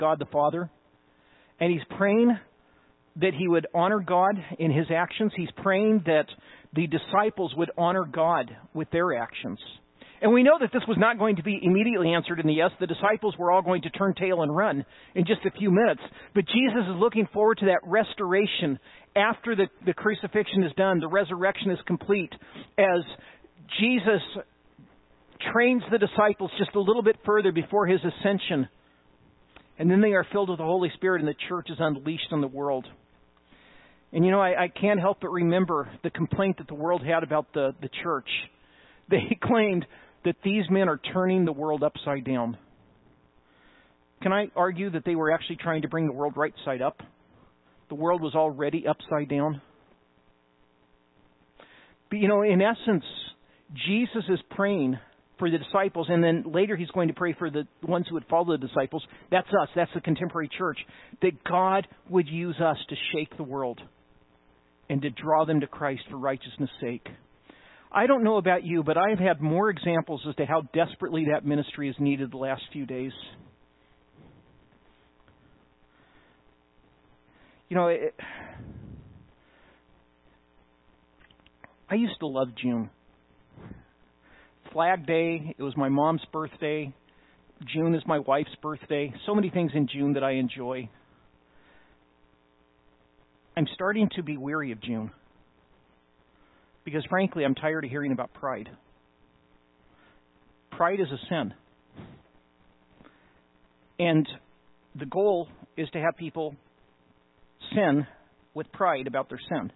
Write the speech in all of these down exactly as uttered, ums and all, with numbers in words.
God the Father. And he's praying that he would honor God in his actions. He's praying that the disciples would honor God with their actions. And we know that this was not going to be immediately answered in the yes. The disciples were all going to turn tail and run in just a few minutes. But Jesus is looking forward to that restoration after the, the crucifixion is done, the resurrection is complete, as Jesus trains the disciples just a little bit further before his ascension. And then they are filled with the Holy Spirit and the church is unleashed on the world. And you know, I, I can't help but remember the complaint that the world had about the, the church. They claimed that these men are turning the world upside down. Can I argue that they were actually trying to bring the world right side up? The world was already upside down. But you know, in essence, Jesus is praying for the disciples, and then later he's going to pray for the ones who would follow the disciples. That's us. That's the contemporary church. That God would use us to shake the world and to draw them to Christ for righteousness' sake. I don't know about you, but I've had more examples as to how desperately that ministry is needed the last few days. You know, it, I used to love June. Flag Day, it was my mom's birthday. June is my wife's birthday. So many things in June that I enjoy. I'm starting to be weary of June. Because frankly, I'm tired of hearing about pride. Pride is a sin. And the goal is to have people sin with pride about their sin.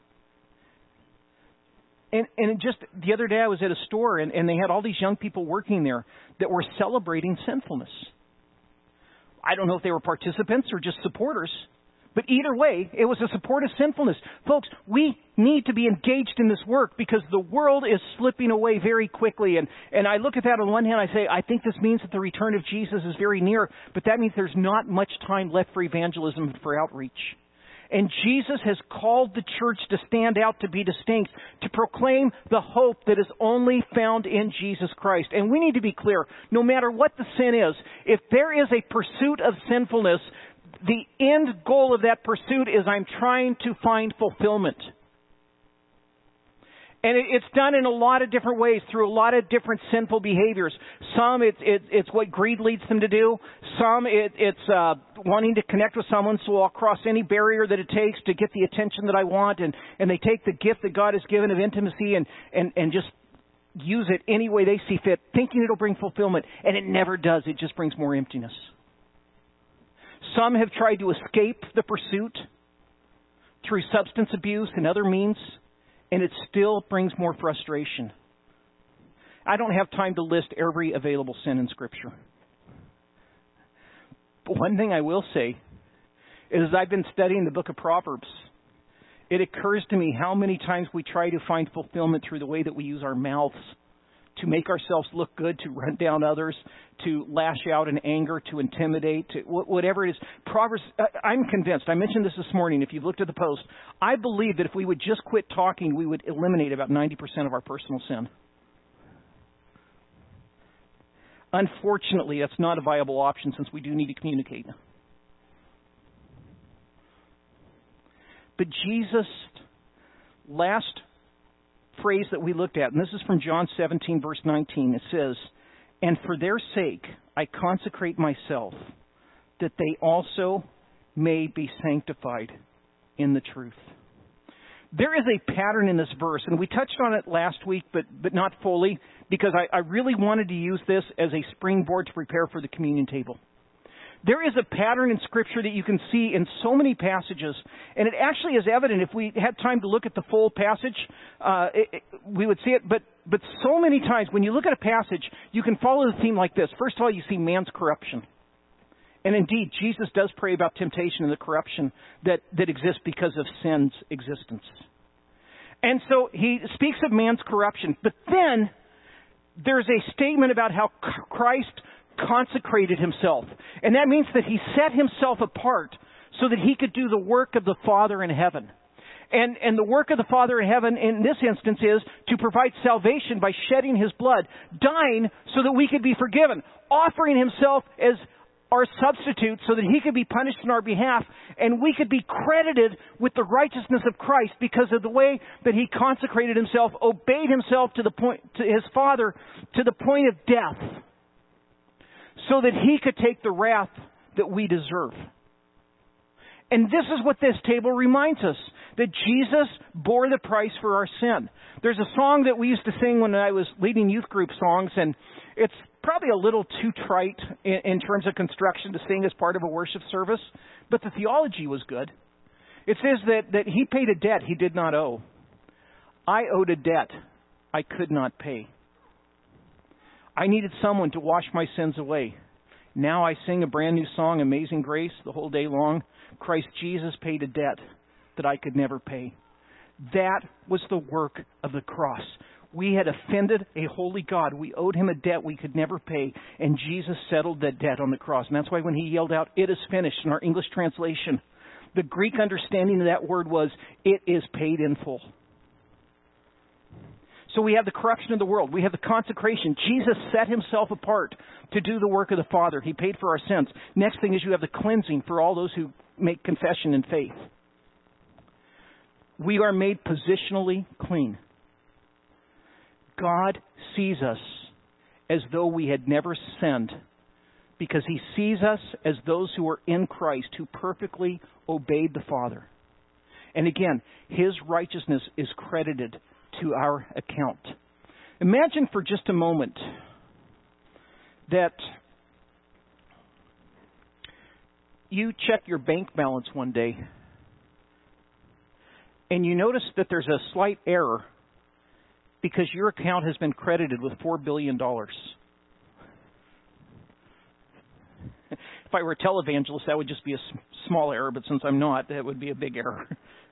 And, and just the other day I was at a store and, and they had all these young people working there that were celebrating sinfulness. I don't know if they were participants or just supporters. But either way, it was a support of sinfulness. Folks, we need to be engaged in this work because the world is slipping away very quickly. And, and I look at that on one hand, I say, I think this means that the return of Jesus is very near. But that means there's not much time left for evangelism and for outreach. And Jesus has called the church to stand out, to be distinct, to proclaim the hope that is only found in Jesus Christ. And we need to be clear, no matter what the sin is, if there is a pursuit of sinfulness, the end goal of that pursuit is I'm trying to find fulfillment. And it's done in a lot of different ways, through a lot of different sinful behaviors. Some, it's it's, it's what greed leads them to do. Some, it, it's uh, wanting to connect with someone, so I'll cross any barrier that it takes to get the attention that I want. And, and they take the gift that God has given of intimacy and, and, and just use it any way they see fit, thinking it'll bring fulfillment. And it never does. It just brings more emptiness. Some have tried to escape the pursuit through substance abuse and other means, and it still brings more frustration. I don't have time to list every available sin in Scripture. But one thing I will say is, as I've been studying the book of Proverbs, it occurs to me how many times we try to find fulfillment through the way that we use our mouths to make ourselves look good, to run down others, to lash out in anger, to intimidate, to whatever it is. Proverbs, I'm convinced, I mentioned this this morning, if you've looked at the post, I believe that if we would just quit talking, we would eliminate about ninety percent of our personal sin. Unfortunately, that's not a viable option since we do need to communicate. But Jesus, last phrase that we looked at, and this is from John seventeen, verse nineteen. It says, "And for their sake I consecrate myself, that they also may be sanctified in the truth." There is a pattern in this verse, and we touched on it last week, but but not fully, because I, I really wanted to use this as a springboard to prepare for the communion table. There is a pattern in Scripture that you can see in so many passages, and it actually is evident. If we had time to look at the full passage, uh, it, it, we would see it. But but so many times when you look at a passage, you can follow the theme like this. First of all, you see man's corruption. And indeed, Jesus does pray about temptation and the corruption that, that exists because of sin's existence. And so he speaks of man's corruption. But then there's a statement about how Christ consecrated himself. And that means that he set himself apart so that he could do the work of the Father in heaven. And, and the work of the Father in heaven in this instance is to provide salvation by shedding his blood, dying so that we could be forgiven, offering himself as our substitute so that he could be punished on our behalf and we could be credited with the righteousness of Christ because of the way that he consecrated himself, obeyed himself to the point, to his Father, to the point of death, so that he could take the wrath that we deserve. And this is what this table reminds us, that Jesus bore the price for our sin. There's a song that we used to sing when I was leading youth group songs, and it's probably a little too trite in, in terms of construction to sing as part of a worship service, but the theology was good. It says that, that he paid a debt he did not owe. I owed a debt I could not pay. I needed someone to wash my sins away. Now I sing a brand new song, Amazing Grace, the whole day long. Christ Jesus paid a debt that I could never pay. That was the work of the cross. We had offended a holy God. We owed him a debt we could never pay, and Jesus settled that debt on the cross. And that's why when he yelled out, "It is finished," in our English translation, the Greek understanding of that word was, it is paid in full. So we have the corruption of the world. We have the consecration. Jesus set himself apart to do the work of the Father. He paid for our sins. Next thing is you have the cleansing for all those who make confession in faith. We are made positionally clean. God sees us as though we had never sinned, because he sees us as those who are in Christ, who perfectly obeyed the Father. And again, his righteousness is credited to our account. Imagine for just a moment that you check your bank balance one day and you notice that there's a slight error because your account has been credited with four billion dollars. If I were a televangelist, that would just be a small error, but since I'm not, that would be a big error.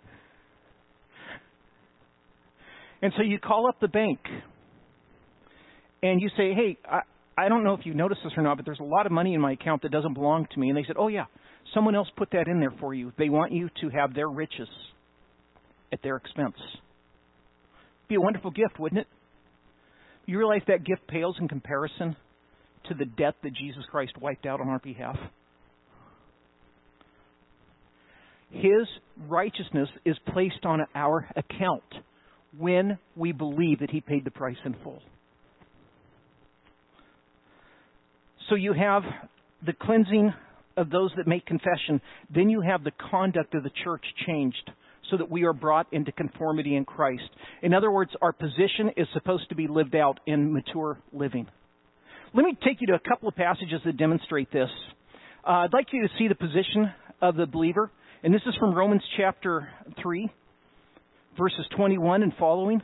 And so you call up the bank and you say, "Hey, I, I don't know if you noticed this or not, but there's a lot of money in my account that doesn't belong to me." And they said, "Oh yeah, someone else put that in there for you. They want you to have their riches at their expense." Be a wonderful gift, wouldn't it? You realize that gift pales in comparison to the debt that Jesus Christ wiped out on our behalf. His righteousness is placed on our account when we believe that he paid the price in full. So you have the cleansing of those that make confession. Then you have the conduct of the church changed so that we are brought into conformity in Christ. In other words, our position is supposed to be lived out in mature living. Let me take you to a couple of passages that demonstrate this. Uh, I'd like you to see the position of the believer. And this is from Romans chapter three. Verses twenty-one and following.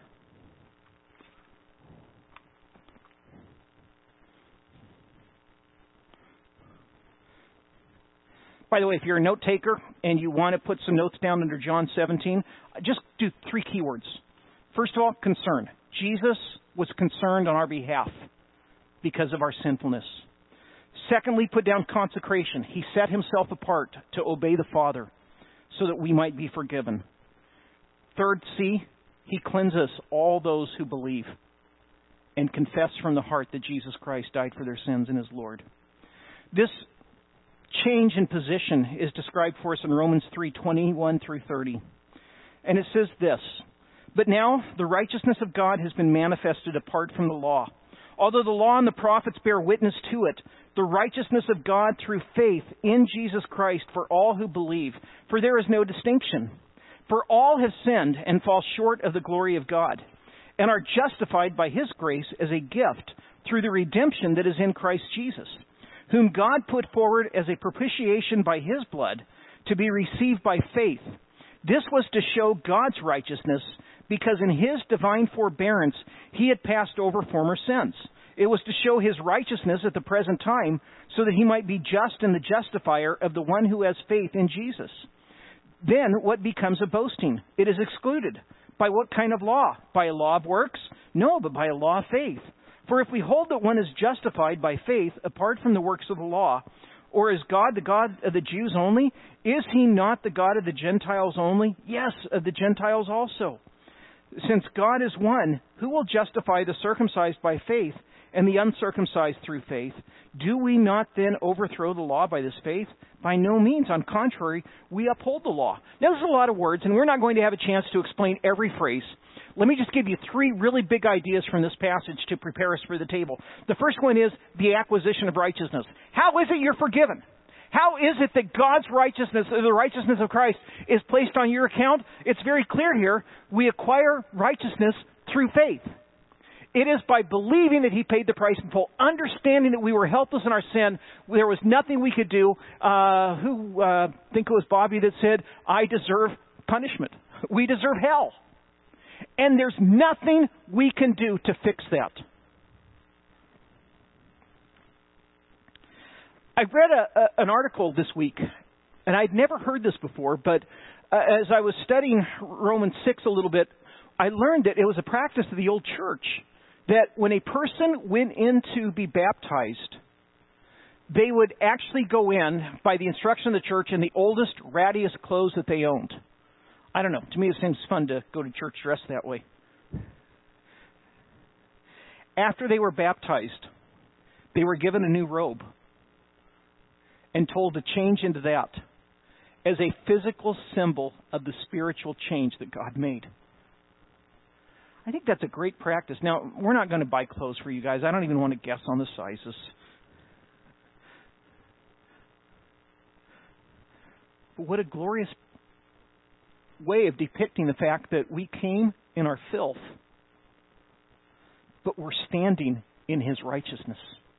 By the way, if you're a note taker and you want to put some notes down under John seventeen, just do three keywords. First of all, concern. Jesus was concerned on our behalf because of our sinfulness. Secondly, put down consecration. He set himself apart to obey the Father so that we might be forgiven. Third, C, he cleanses all those who believe and confess from the heart that Jesus Christ died for their sins and is Lord. This change in position is described for us in Romans three, twenty-one through thirty. And it says this, "But now the righteousness of God has been manifested apart from the law. Although the law and the prophets bear witness to it, the righteousness of God through faith in Jesus Christ for all who believe. For there is no distinction. For all have sinned and fall short of the glory of God, and are justified by his grace as a gift through the redemption that is in Christ Jesus, whom God put forward as a propitiation by his blood to be received by faith. This was to show God's righteousness, because in his divine forbearance he had passed over former sins. It was to show his righteousness at the present time, so that he might be just and the justifier of the one who has faith in Jesus. Then what becomes of boasting? It is excluded. By what kind of law? By a law of works? No, but by a law of faith. For if we hold that one is justified by faith apart from the works of the law, or is God the God of the Jews only? Is he not the God of the Gentiles only? Yes, of the Gentiles also. Since God is one, who will justify the circumcised by faith and the uncircumcised through faith. Do we not then overthrow the law by this faith? By no means. On the contrary, we uphold the law. Now, there's a lot of words, and we're not going to have a chance to explain every phrase. Let me just give you three really big ideas from this passage to prepare us for the table. The first one is the acquisition of righteousness. How is it you're forgiven? How is it that God's righteousness, the righteousness of Christ, is placed on your account? It's very clear here. We acquire righteousness through faith. It is by believing that He paid the price in full, understanding that we were helpless in our sin. There was nothing we could do. Uh, who, uh, I think it was Bobby that said, I deserve punishment. We deserve hell. And there's nothing we can do to fix that. I read a, a, an article this week, and I'd never heard this before, but uh, as I was studying Romans six a little bit, I learned that it was a practice of the old church, that when a person went in to be baptized, they would actually go in by the instruction of the church in the oldest, rattiest clothes that they owned. I don't know. To me, it seems fun to go to church dressed that way. After they were baptized, they were given a new robe and told to change into that as a physical symbol of the spiritual change that God made. I think that's a great practice. Now, we're not going to buy clothes for you guys. I don't even want to guess on the sizes. But what a glorious way of depicting the fact that we came in our filth, but we're standing in His righteousness.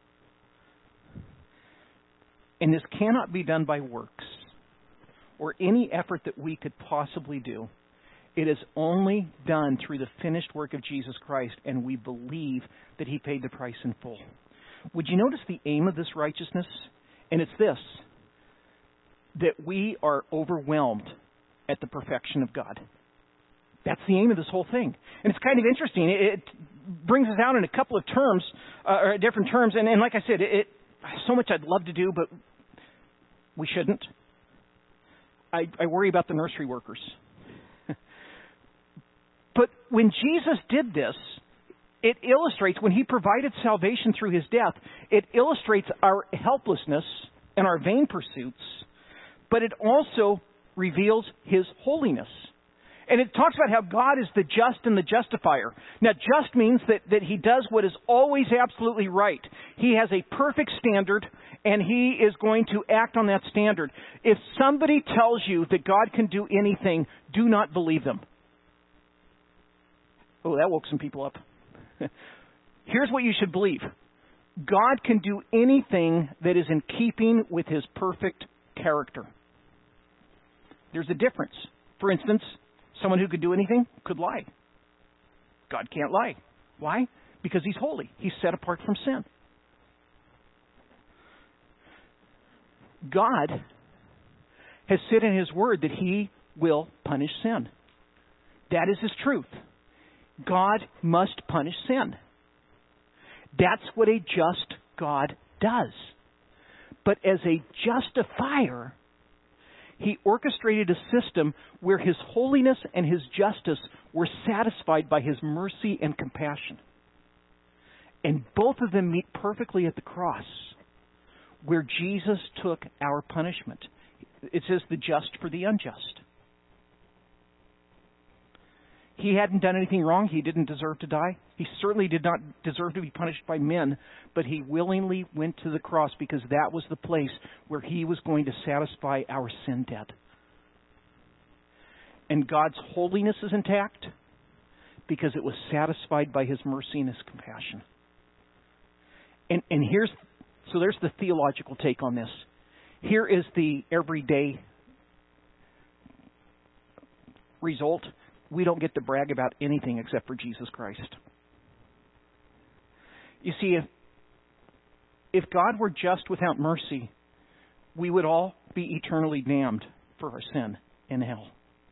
And this cannot be done by works or any effort that we could possibly do. It is only done through the finished work of Jesus Christ, and we believe that He paid the price in full. Would you notice the aim of this righteousness? And it's this, that we are overwhelmed at the perfection of God. That's the aim of this whole thing. And it's kind of interesting. It, it brings us out in a couple of terms, uh, or different terms. And, and like I said, it, it so much I'd love to do, but we shouldn't. I, I worry about the nursery workers. But when Jesus did this, it illustrates, when He provided salvation through His death, it illustrates our helplessness and our vain pursuits, but it also reveals His holiness. And it talks about how God is the just and the justifier. Now, just means that, that He does what is always absolutely right. He has a perfect standard, and He is going to act on that standard. If somebody tells you that God can do anything, do not believe them. Oh, that woke some people up. Here's what you should believe. God can do anything that is in keeping with His perfect character. There's a difference. For instance, someone who could do anything could lie. God can't lie. Why? Because He's holy. He's set apart from sin. God has said in His Word that He will punish sin. That is His truth. God must punish sin. That's what a just God does. But as a justifier, He orchestrated a system where His holiness and His justice were satisfied by His mercy and compassion. And both of them meet perfectly at the cross, where Jesus took our punishment. It says the just for the unjust. He hadn't done anything wrong. He didn't deserve to die. He certainly did not deserve to be punished by men, but He willingly went to the cross because that was the place where He was going to satisfy our sin debt. And God's holiness is intact because it was satisfied by His mercy and His compassion. And, and here's, so there's the theological take on this. Here is the everyday result. We don't get to brag about anything except for Jesus Christ. You see, if, if God were just without mercy, we would all be eternally damned for our sin in hell.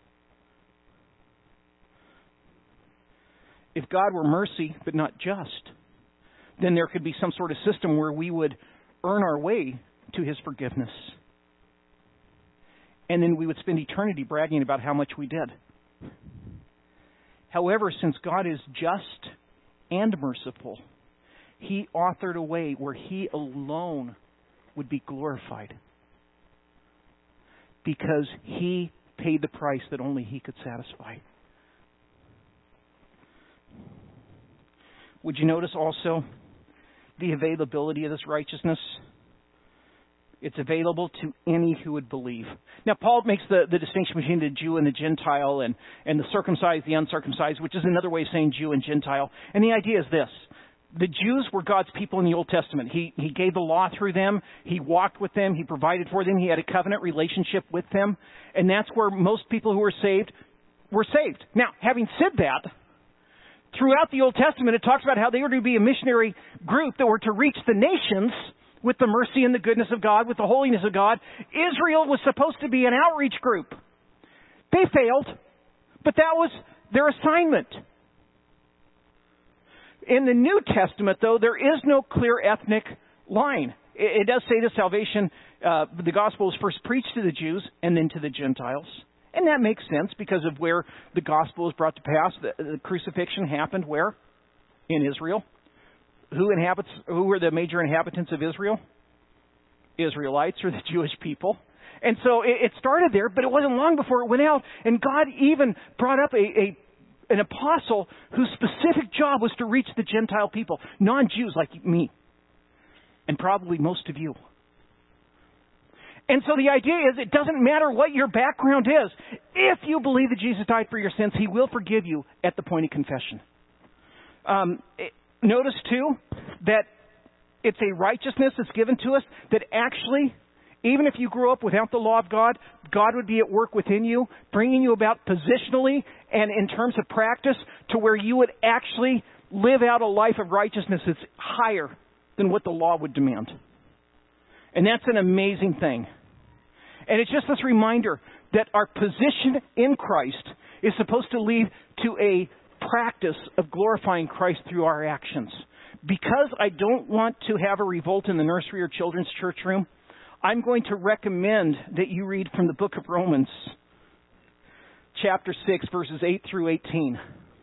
If God were mercy but not just, then there could be some sort of system where we would earn our way to His forgiveness. And then we would spend eternity bragging about how much we did. However, since God is just and merciful, He authored a way where He alone would be glorified, because He paid the price that only He could satisfy. Would you notice also the availability of this righteousness? It's available to any who would believe. Now, Paul makes the, the distinction between the Jew and the Gentile, and, and the circumcised, the uncircumcised, which is another way of saying Jew and Gentile. And the idea is this. The Jews were God's people in the Old Testament. He, he gave the law through them. He walked with them. He provided for them. He had a covenant relationship with them. And that's where most people who were saved were saved. Now, having said that, throughout the Old Testament, it talks about how they were to be a missionary group that were to reach the nations with the mercy and the goodness of God, with the holiness of God. Israel was supposed to be an outreach group. They failed, but that was their assignment. In the New Testament, though, there is no clear ethnic line. It, it does say that salvation, uh, the gospel was first preached to the Jews and then to the Gentiles. And that makes sense because of where the gospel was brought to pass. The, the crucifixion happened where? In Israel. Who inhabits? Who were the major inhabitants of Israel? Israelites, or the Jewish people. And so it, it started there, but it wasn't long before it went out. And God even brought up a, a an apostle whose specific job was to reach the Gentile people, non-Jews like me, and probably most of you. And so the idea is, it doesn't matter what your background is. If you believe that Jesus died for your sins, He will forgive you at the point of confession. Um, it, notice, too, that it's a righteousness that's given to us that actually, even if you grew up without the law of God, God would be at work within you, bringing you about positionally and in terms of practice to where you would actually live out a life of righteousness that's higher than what the law would demand. And that's an amazing thing. And it's just this reminder that our position in Christ is supposed to lead to a practice of glorifying Christ through our actions. Because I don't want to have a revolt in the nursery or children's church room, I'm going to recommend that you read from the book of Romans, chapter six, verses eight through eighteen.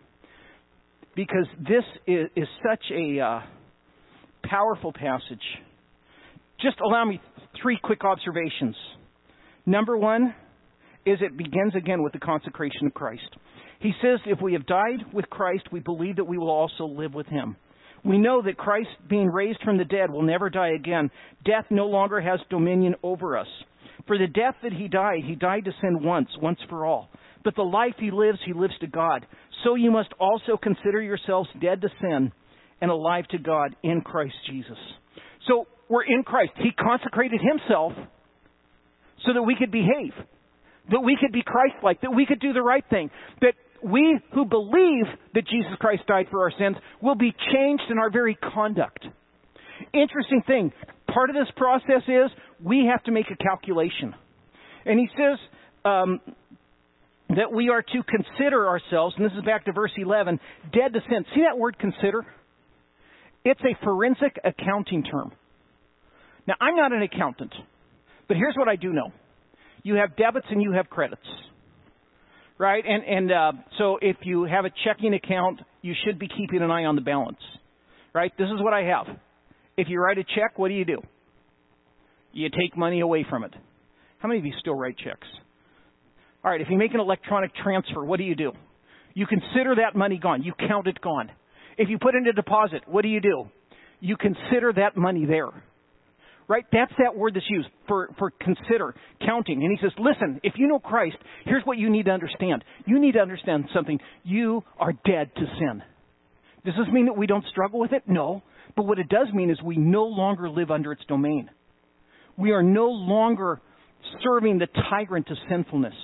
Because this is, is such a uh, powerful passage. Just allow me three quick observations. Number one is it begins again with the consecration of Christ. He says if we have died with Christ, we believe that we will also live with Him. We know that Christ, being raised from the dead, will never die again. Death no longer has dominion over us. For the death that He died, He died to sin once, once for all. But the life He lives, He lives to God. So you must also consider yourselves dead to sin and alive to God in Christ Jesus. So we're in Christ. He consecrated Himself so that we could behave, that we could be Christ-like, that we could do the right thing, that we who believe that Jesus Christ died for our sins will be changed in our very conduct. Interesting thing, part of this process is we have to make a calculation. And he says um, that we are to consider ourselves, and this is back to verse eleven, dead to sin. See that word consider? It's a forensic accounting term. Now, I'm not an accountant, but here's what I do know. You have debits and you have credits. Right? And and uh, so if you have a checking account, you should be keeping an eye on the balance. Right? This is what I have. If you write a check, what do you do? You take money away from it. How many of you still write checks? All right, if you make an electronic transfer, what do you do? You consider that money gone. You count it gone. If you put in a deposit, what do you do? You consider that money there. Right? That's that word that's used for, for consider, counting. And he says, listen, if you know Christ, here's what you need to understand. You need to understand something. You are dead to sin. Does this mean that we don't struggle with it? No. But what it does mean is we no longer live under its domain. We are no longer serving the tyrant of sinfulness.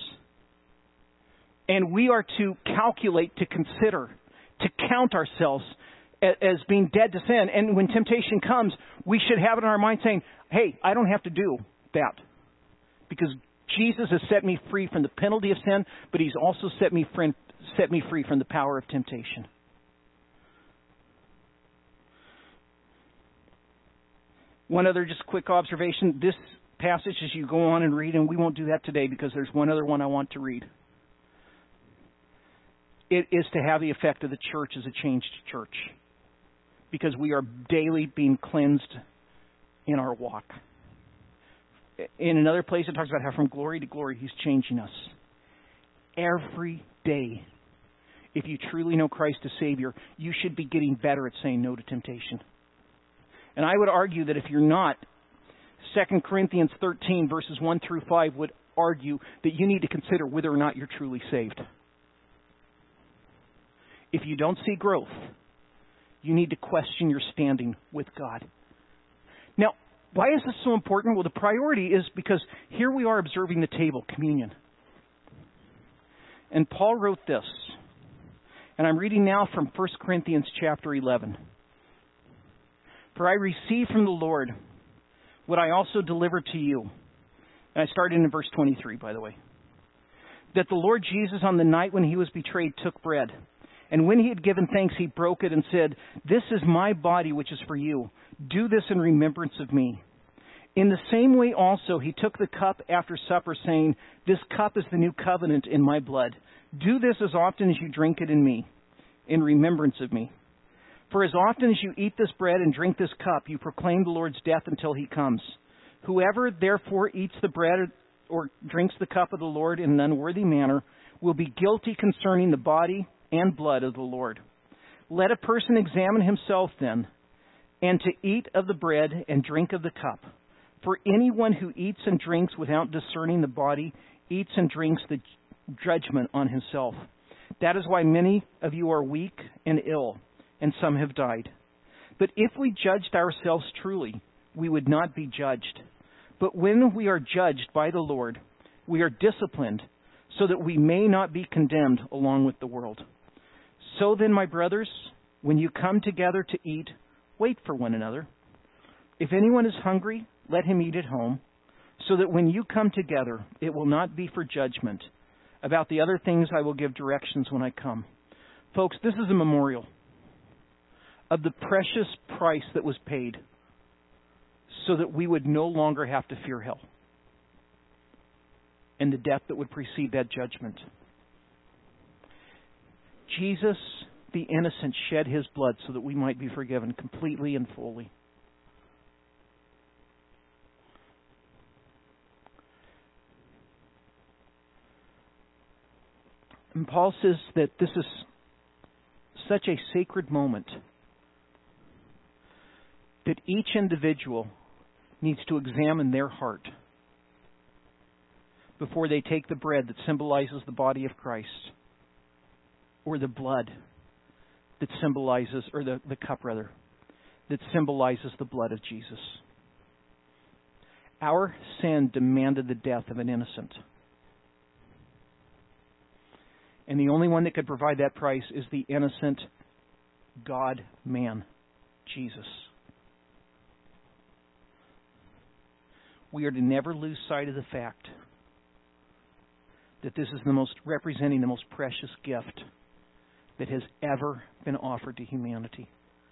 And we are to calculate, to consider, to count ourselves as being dead to sin. And when temptation comes, we should have it in our mind saying, hey, I don't have to do that. Because Jesus has set me free from the penalty of sin, but He's also set me free, set me free from the power of temptation. One other just quick observation. This passage, as you go on and read, and we won't do that today because there's one other one I want to read. It is to have the effect of the church as a changed church. because we are daily being cleansed in our walk. In another place, it talks about how from glory to glory, He's changing us. Every day, if you truly know Christ as Savior, you should be getting better at saying no to temptation. And I would argue that if you're not, Second Corinthians thirteen, verses one through five, would argue that you need to consider whether or not you're truly saved. If you don't see growth, you need to question your standing with God. Now, why is this so important? Well, the priority is because here we are observing the table, communion. And Paul wrote this, and I'm reading now from First Corinthians chapter eleven. For I received from the Lord what I also delivered to you. And I started in verse twenty-three, by the way. That the Lord Jesus, on the night when He was betrayed, took bread. And when He had given thanks, He broke it and said, "This is my body, which is for you. Do this in remembrance of me." In the same way also, He took the cup after supper, saying, "This cup is the new covenant in my blood. Do this as often as you drink it in me, in remembrance of me. For as often as you eat this bread and drink this cup, you proclaim the Lord's death until He comes. Whoever therefore eats the bread or drinks the cup of the Lord in an unworthy manner will be guilty concerning the body and blood of the Lord. Let a person examine himself then, and to eat of the bread and drink of the cup. For anyone who eats and drinks without discerning the body eats and drinks the judgment on himself. That is why many of you are weak and ill, and some have died. But if we judged ourselves truly, we would not be judged. But when we are judged by the Lord, we are disciplined, so that we may not be condemned along with the world. So then, my brothers, when you come together to eat, wait for one another. If anyone is hungry, let him eat at home, so that when you come together, it will not be for judgment. About the other things I will give directions when I come. Folks, this is a memorial of the precious price that was paid so that we would no longer have to fear hell and the death that would precede that judgment. Jesus, the innocent, shed His blood so that we might be forgiven completely and fully. And Paul says that this is such a sacred moment that each individual needs to examine their heart before they take the bread that symbolizes the body of Christ, or the blood that symbolizes, or the, the cup rather, that symbolizes the blood of Jesus. Our sin demanded the death of an innocent. And the only one that could provide that price is the innocent God-man, Jesus. We are to never lose sight of the fact that this is the most representing the most precious gift that has ever been offered to humanity.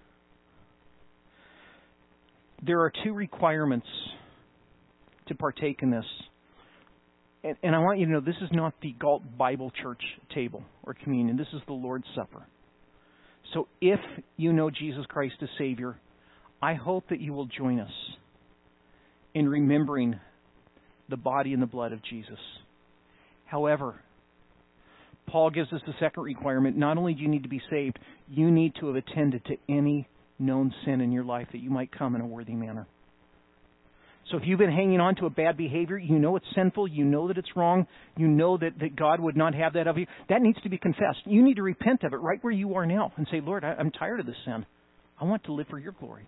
There are two requirements to partake in this. And, and I want you to know this is not the Galt Bible Church table or communion. This is the Lord's Supper. So if you know Jesus Christ as Savior, I hope that you will join us in remembering the body and the blood of Jesus. However, Paul gives us the second requirement. Not only do you need to be saved, you need to have attended to any known sin in your life that you might come in a worthy manner. So if you've been hanging on to a bad behavior, you know it's sinful, you know that it's wrong, you know that, that God would not have that of you, that needs to be confessed. You need to repent of it right where you are now and say, Lord, I, I'm tired of this sin. I want to live for your glory.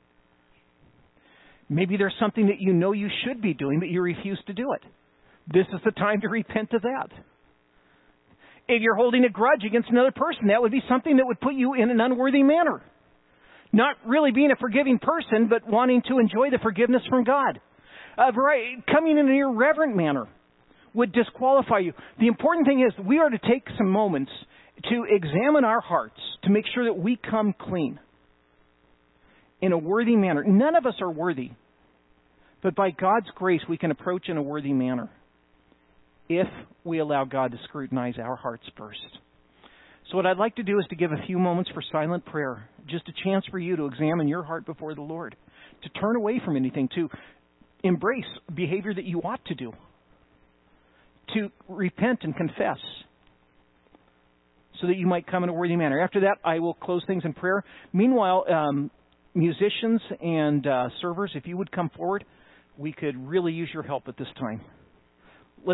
Maybe there's something that you know you should be doing, but you refuse to do it. This is the time to repent of that. If you're holding a grudge against another person, that would be something that would put you in an unworthy manner. Not really being a forgiving person, but wanting to enjoy the forgiveness from God. Uh, right, coming in an irreverent manner would disqualify you. The important thing is we are to take some moments to examine our hearts to make sure that we come clean in a worthy manner. None of us are worthy, but by God's grace we can approach in a worthy manner if we allow God to scrutinize our hearts first. So what I'd like to do is to give a few moments for silent prayer, just a chance for you to examine your heart before the Lord, to turn away from anything, to embrace behavior that you ought to do, to repent and confess, so that you might come in a worthy manner. After that, I will close things in prayer. Meanwhile, um, musicians and uh, servers, if you would come forward, we could really use your help at this time.